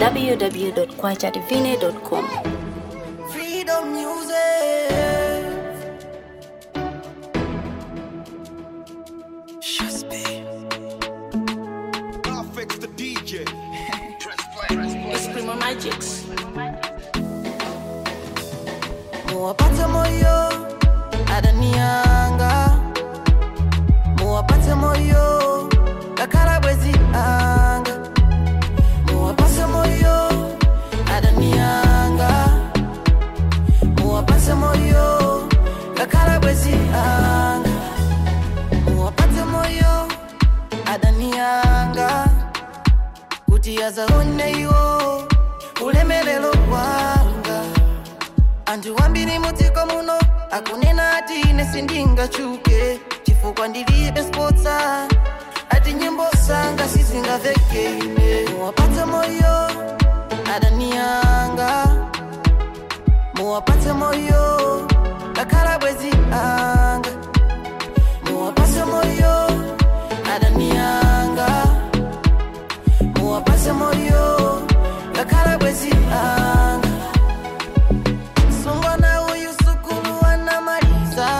www.kwachadivine.com. Freedom music. Just be. I'll fix the DJ. It's Primo Magics. Muwapata moyo adanianga. Muwapata moyo kakala bwezi anga. Muwapata moyo adanianga. Muwapata moyo kakala bwezi anga. Muwapata moyo adanianga. Kutiyaza hone yo ulemelelo wanga. Antu wambiri mutiko muno akunena ati ine sindinga chuke. Chifukwa ndilibe spotsa ati nyimbo sanga sizinga veke ine. Muwapata moyo adanianga. Muwapata moyo kakala bwezi anga. Muwapata moyo adanianga. Muwapata moyo kakala bwezi anga. Sungwana uyu sukulu anamaliza.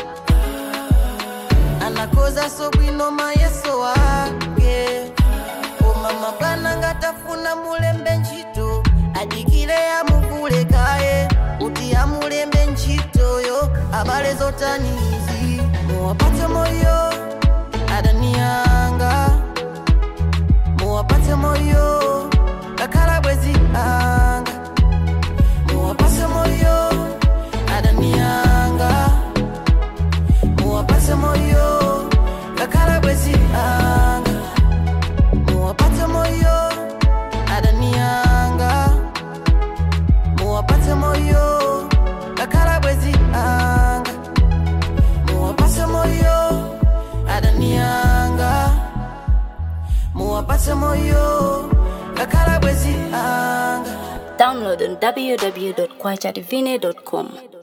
Anakoza sobwino mayeso wake. O mama bana ngatafuna mulembe nchito. Adikile ya muvule kae. Uti ya mulembe nchito yo. Abale zotanizi. Muwapata moyo adanianga. Muwapata moyo kakala bwezi anga. Muwapata moyo adanianga. Muwapata moyo kakala bwezi anga. Muwapata moyo adanianga. Muwapata moyo kakala bwezi anga. Muwapata moyo adanianga. Muwapata moyo kakala bwezi anga. Download on www.kwachadivine.com.